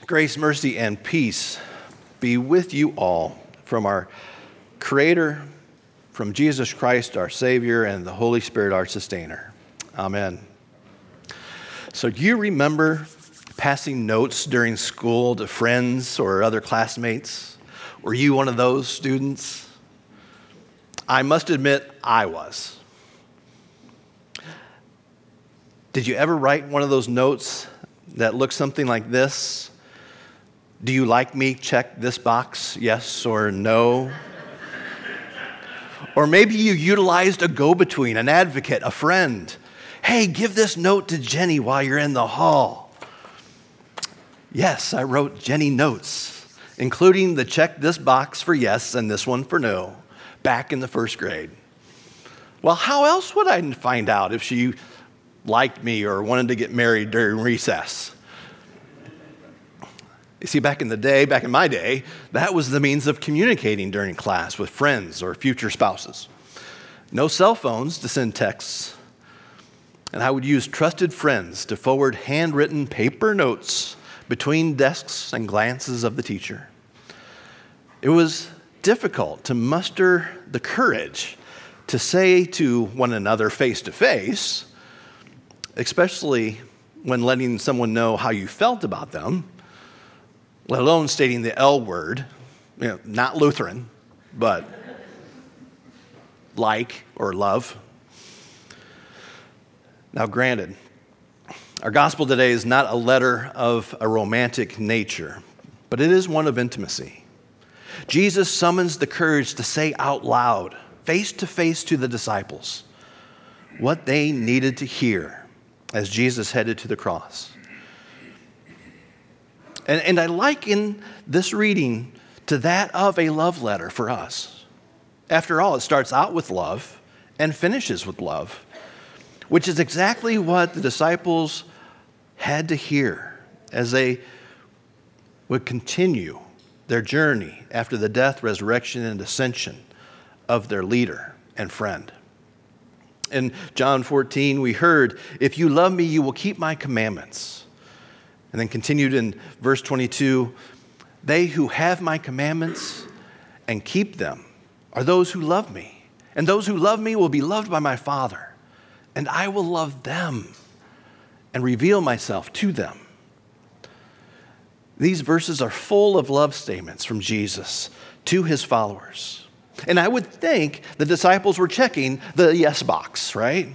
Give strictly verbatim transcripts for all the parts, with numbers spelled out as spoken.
Grace, mercy, and peace be with you all from our Creator, from Jesus Christ, our Savior, and the Holy Spirit, our Sustainer. Amen. So do you remember passing notes during school to friends or other classmates? Were you one of those students? I must admit, I was. Did you ever write one of those notes that looked something like this? Do you like me? Check this box, yes or no. Or maybe you utilized a go-between, an advocate, a friend. Hey, give this note to Jenny while you're in the hall. Yes, I wrote Jenny notes, including the check this box for yes and this one for no, back in the first grade. Well, how else would I find out if she liked me or wanted to get married during recess? You see, back in the day, back in my day, that was the means of communicating during class with friends or future spouses. No cell phones to send texts. And I would use trusted friends to forward handwritten paper notes between desks and glances of the teacher. It was difficult to muster the courage to say to one another face to face, especially when letting someone know how you felt about them, let alone stating the L word, you know, not Lutheran, but like or love. Now, granted, our gospel today is not a letter of a romantic nature, but it is one of intimacy. Jesus summons the courage to say out loud, face to face to the disciples, what they needed to hear as Jesus headed to the cross. And, and I liken this reading to that of a love letter for us. After all, it starts out with love and finishes with love, which is exactly what the disciples had to hear as they would continue their journey after the death, resurrection, and ascension of their leader and friend. In John fourteen, we heard, "If you love me, you will keep my commandments." And then continued in verse twenty-two, "They who have my commandments and keep them are those who love me. And those who love me will be loved by my Father. And I will love them and reveal myself to them." These verses are full of love statements from Jesus to his followers. And I would think the disciples were checking the yes box, right?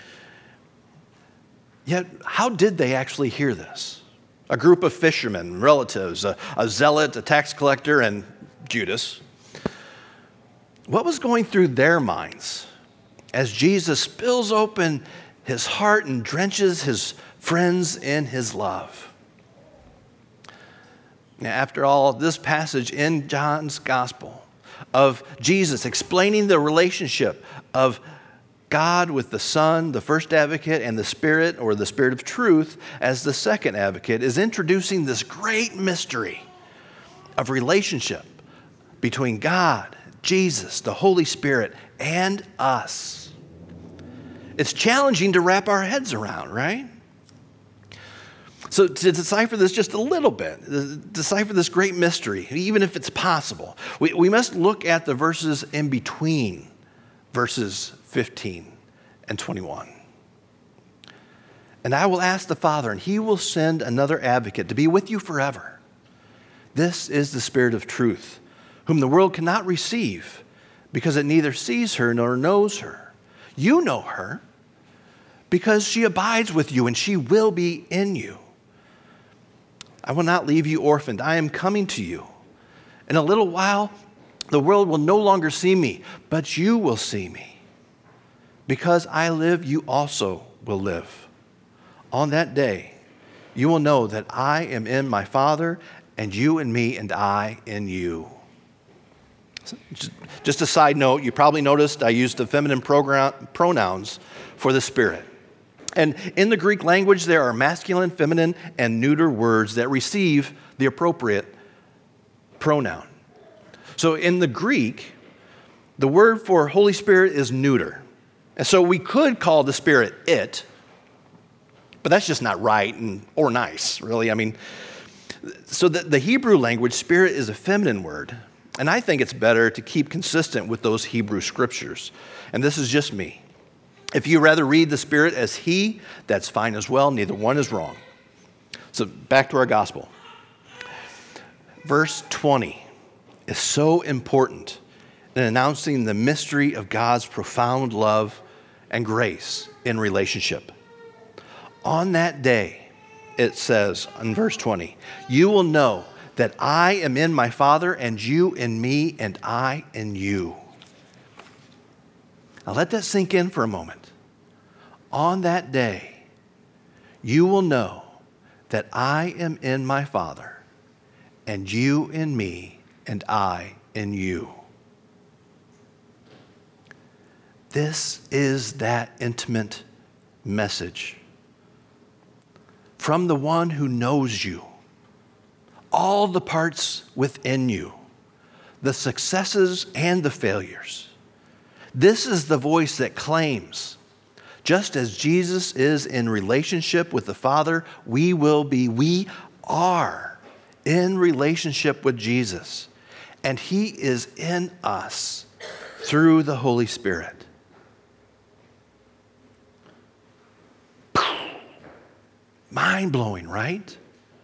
Yet, how did they actually hear this? A group of fishermen, relatives, a, a zealot, a tax collector, and Judas. What was going through their minds as Jesus spills open his heart and drenches his friends in his love? Now, after all, this passage in John's gospel of Jesus explaining the relationship of God with the Son, the first advocate, and the Spirit, or the Spirit of truth, as the second advocate, is introducing this great mystery of relationship between God, Jesus, the Holy Spirit, and us. It's challenging to wrap our heads around, right? So to decipher this just a little bit, decipher this great mystery, even if it's possible, we, we must look at the verses in between verses fifteen and twenty-one. "And I will ask the Father, and he will send another advocate to be with you forever. This is the Spirit of truth, whom the world cannot receive, because it neither sees her nor knows her. You know her, because she abides with you, and she will be in you. I will not leave you orphaned. I am coming to you. In a little while, the world will no longer see me, but you will see me. Because I live, you also will live. On that day, you will know that I am in my Father, and you in me, and I in you." Just a side note, you probably noticed I used the feminine pronouns for the Spirit. And in the Greek language, there are masculine, feminine, and neuter words that receive the appropriate pronoun. So in the Greek, the word for Holy Spirit is neuter. And so we could call the Spirit it, but that's just not right and or nice, really. I mean, So the, the Hebrew language, spirit, is a feminine word. And I think it's better to keep consistent with those Hebrew scriptures. And this is just me. If you rather read the Spirit as he, that's fine as well. Neither one is wrong. So back to our gospel. Verse twenty is so important in announcing the mystery of God's profound love and grace in relationship. On that day, it says in verse twenty, you will know that I am in my Father, and you in me, and I in you. Now let that sink in for a moment. On that day, you will know that I am in my Father, and you in me, and I in you. This is that intimate message from the one who knows you, all the parts within you, the successes and the failures. This is the voice that claims, just as Jesus is in relationship with the Father, we will be, we are in relationship with Jesus, and he is in us through the Holy Spirit. Mind-blowing, right?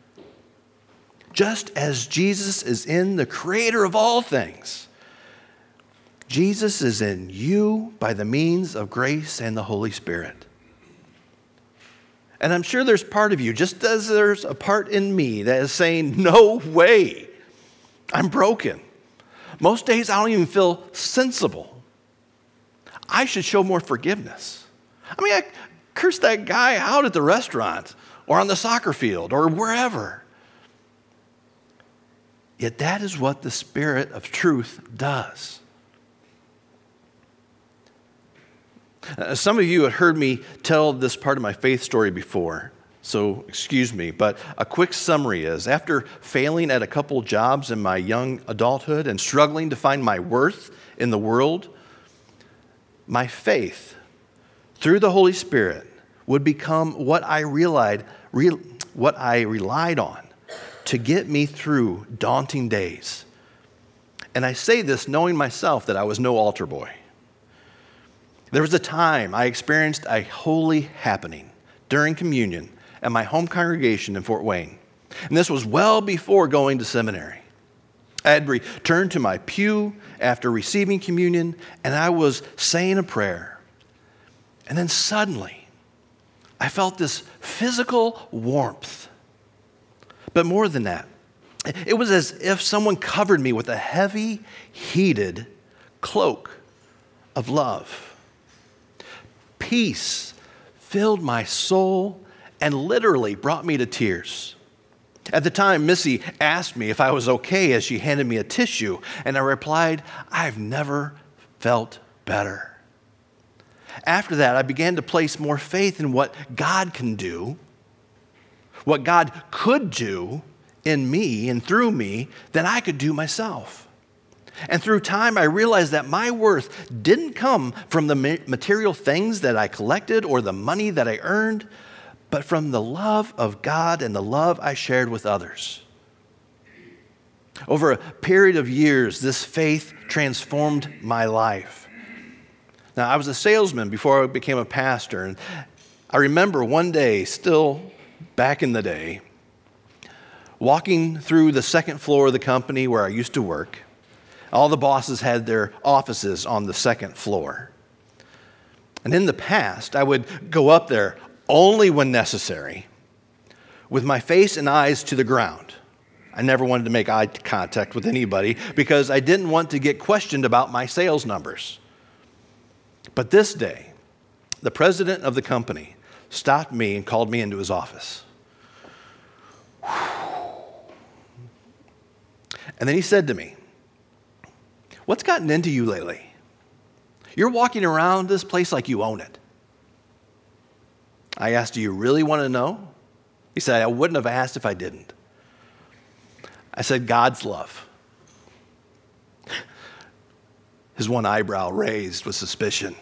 Just as Jesus is in the creator of all things, Jesus is in you by the means of grace and the Holy Spirit. And I'm sure there's part of you, just as there's a part in me that is saying, no way, I'm broken. Most days I don't even feel sensible. I should show more forgiveness. I mean, I cursed that guy out at the restaurant or on the soccer field or wherever. Yet that is what the Spirit of truth does. Uh, some of you have heard me tell this part of my faith story before, so excuse me, but a quick summary is, after failing at a couple jobs in my young adulthood and struggling to find my worth in the world, my faith through the Holy Spirit would become what I realized, re- what I relied on to get me through daunting days. And I say this knowing myself that I was no altar boy. There was a time I experienced a holy happening during communion at my home congregation in Fort Wayne. And this was well before going to seminary. I had returned to my pew after receiving communion, and I was saying a prayer. And then suddenly, I felt this physical warmth. But more than that, it was as if someone covered me with a heavy, heated cloak of love. Peace filled my soul and literally brought me to tears. At the time, Missy asked me if I was okay as she handed me a tissue, and I replied, I've never felt better. After that, I began to place more faith in what God can do, what God could do in me and through me than I could do myself. And through time, I realized that my worth didn't come from the material things that I collected or the money that I earned, but from the love of God and the love I shared with others. Over a period of years, this faith transformed my life. Now, I was a salesman before I became a pastor, and I remember one day, still back in the day, walking through the second floor of the company where I used to work. All the bosses had their offices on the second floor. And in the past, I would go up there only when necessary, with my face and eyes to the ground. I never wanted to make eye contact with anybody because I didn't want to get questioned about my sales numbers. But this day, the president of the company stopped me and called me into his office. And then he said to me, what's gotten into you lately? You're walking around this place like you own it. I asked, do you really want to know? He said, I wouldn't have asked if I didn't. I said, God's love. His one eyebrow raised with suspicion.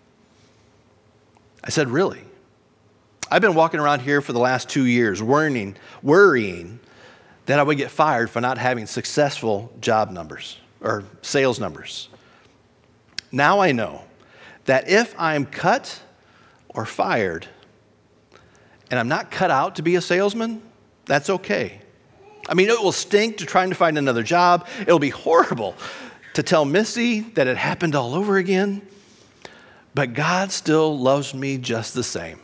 I said, really? I've been walking around here for the last two years, worrying, worrying that I would get fired for not having successful job numbers or sales numbers. Now I know that if I'm cut or fired and I'm not cut out to be a salesman, that's okay. I mean, it will stink to trying to find another job. It'll be horrible to tell Missy that it happened all over again. But God still loves me just the same.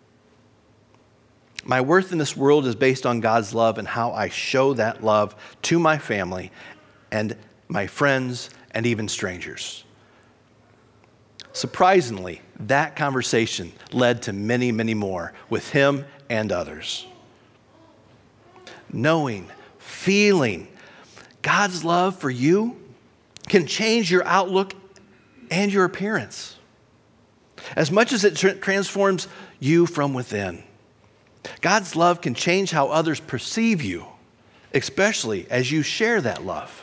My worth in this world is based on God's love and how I show that love to my family and my friends and even strangers. Surprisingly, that conversation led to many, many more with him and others. Knowing, feeling God's love for you can change your outlook and your appearance as much as it tra- transforms you from within. God's love can change how others perceive you, especially as you share that love.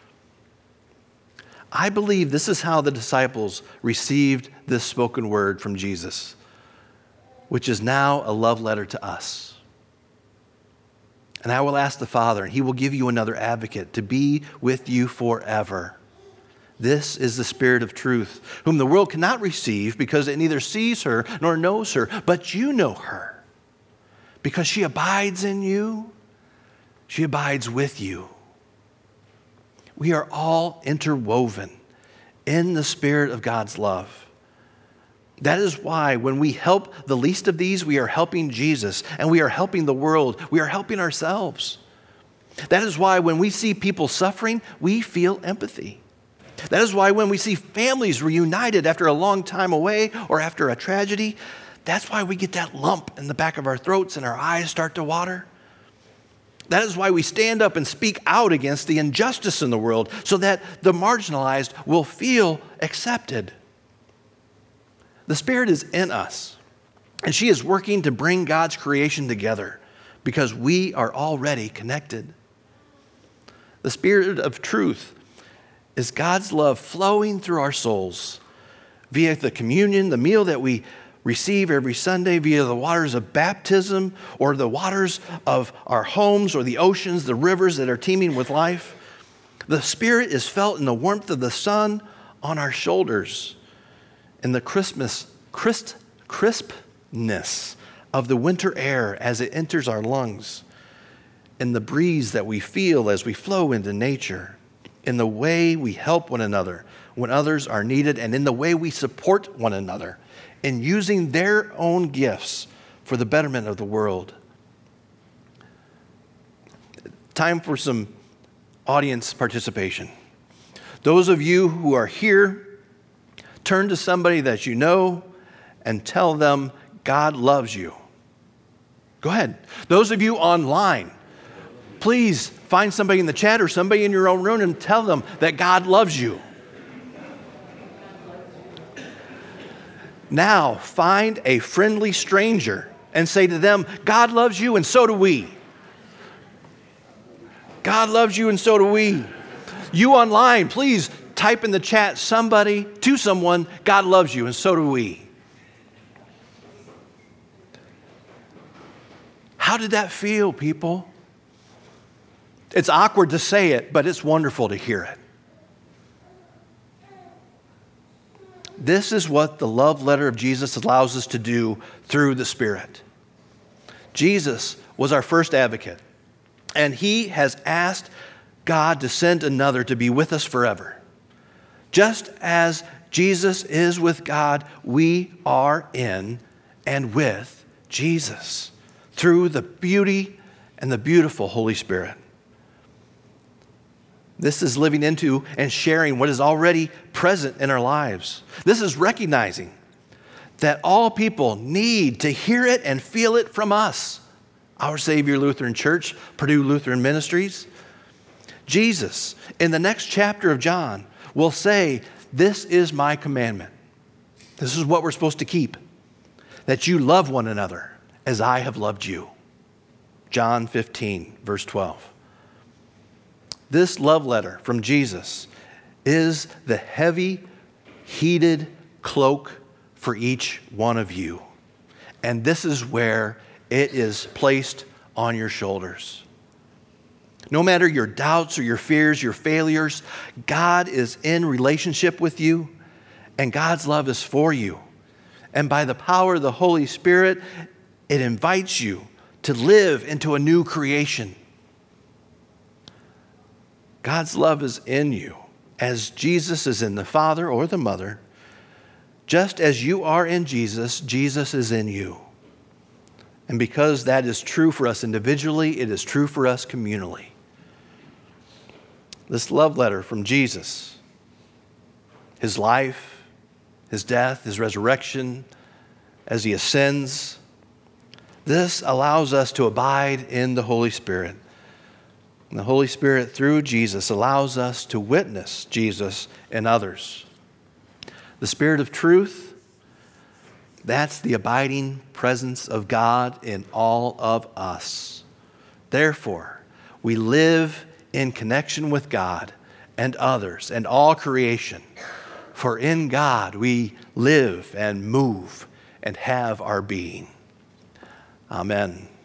I believe this is how the disciples received this spoken word from Jesus, which is now a love letter to us. And I will ask the Father, and he will give you another advocate to be with you forever. This is the Spirit of truth, whom the world cannot receive because it neither sees her nor knows her, but you know her. Because she abides in you, she abides with you. We are all interwoven in the Spirit of God's love. That is why when we help the least of these, we are helping Jesus, and we are helping the world. We are helping ourselves. That is why when we see people suffering, we feel empathy. That is why when we see families reunited after a long time away or after a tragedy, that's why we get that lump in the back of our throats and our eyes start to water. That is why we stand up and speak out against the injustice in the world so that the marginalized will feel accepted. The Spirit is in us, and she is working to bring God's creation together because we are already connected. The Spirit of truth is God's love flowing through our souls via the communion, the meal that we receive every Sunday, via the waters of baptism or the waters of our homes or the oceans, the rivers that are teeming with life. The Spirit is felt in the warmth of the sun on our shoulders, in the Christmas, crisp, crispness of the winter air as it enters our lungs, in the breeze that we feel as we flow into nature, in the way we help one another when others are needed, and in the way we support one another in using their own gifts for the betterment of the world. Time for some audience participation. Those of you who are here, turn to somebody that you know and tell them God loves you. Go ahead. Those of you online, please find somebody in the chat or somebody in your own room and tell them that God loves you. Now, find a friendly stranger and say to them, God loves you and so do we. God loves you and so do we. You online, please type in the chat somebody to someone, God loves you and so do we. How did that feel, people? It's awkward to say it, but it's wonderful to hear it. This is what the love letter of Jesus allows us to do through the Spirit. Jesus was our first advocate, and he has asked God to send another to be with us forever. Just as Jesus is with God, we are in and with Jesus through the beauty and the beautiful Holy Spirit. This is living into and sharing what is already present in our lives. This is recognizing that all people need to hear it and feel it from us. Our Savior Lutheran Church, Purdue Lutheran Ministries. Jesus, in the next chapter of John, will say, this is my commandment. This is what we're supposed to keep. That you love one another as I have loved you. John fifteen, verse twelve. This love letter from Jesus is the heavy, heated cloak for each one of you. And this is where it is placed on your shoulders. No matter your doubts or your fears, your failures, God is in relationship with you, and God's love is for you. And by the power of the Holy Spirit, it invites you to live into a new creation. God's love is in you, as Jesus is in the father or the mother. Just as you are in Jesus, Jesus is in you. And because that is true for us individually, it is true for us communally. This love letter from Jesus, his life, his death, his resurrection, as he ascends, this allows us to abide in the Holy Spirit. And the Holy Spirit, through Jesus, allows us to witness Jesus and others. The Spirit of truth, that's the abiding presence of God in all of us. Therefore, we live in connection with God and others and all creation. For in God we live and move and have our being. Amen.